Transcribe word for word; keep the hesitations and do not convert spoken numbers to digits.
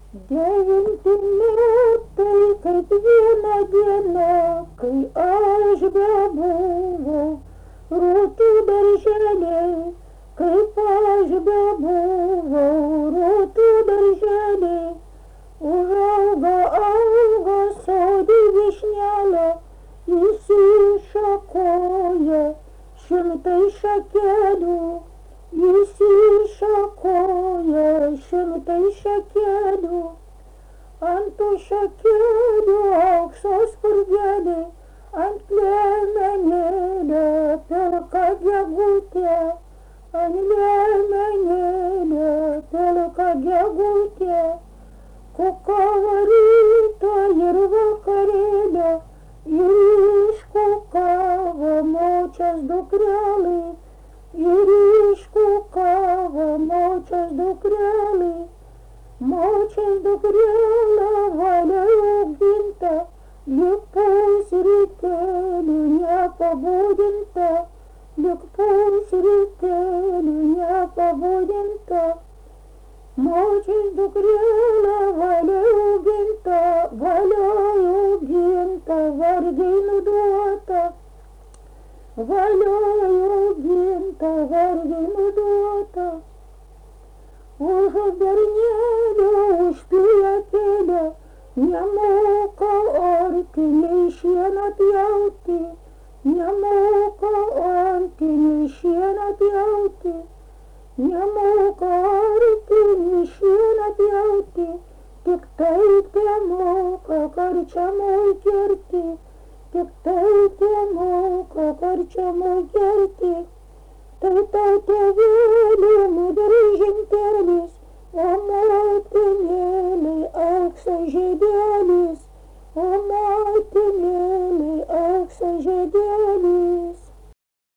Devinti metai kaip viena diena, kai aš bebuvau rūtų darželė, kaip aš bebuvau rūtų darželė. Užauga, auga sodį vyšnelė, įsišakoja šimtai šakelių, įsišakoja šimtai šakelių. Ant tų šakelių aukso spurgelė, ant liemenėlio pilka gegutė, ant liemenėlio pilka gegutė. Kukavo ryto ir vakarėlio, ir iškukavo močios dukrelė, ir iškukavo močios dukrelė. Močios dukrelė valia auginta, lyg pusrytėlių nepabudinta, lyg pusrytėlių nepabudinta. Močios dukrelė valia auginta, valia auginta, vargiai nuduota, valia auginta, vargiai nuduota. Už bernelio, už pilietėlio, nemoka arti nei šieną pjauti, nemoka arti nei šieną pjauti, nemoka arti nei šieną pjauti, tik tai temoka karčiamoj kerti, tik tai temoka karčiamoj kerti. Tai tau tėvėlė mudržintelis, o motinėlė aukso žiedelis, o motinėlė aukso žiedelis.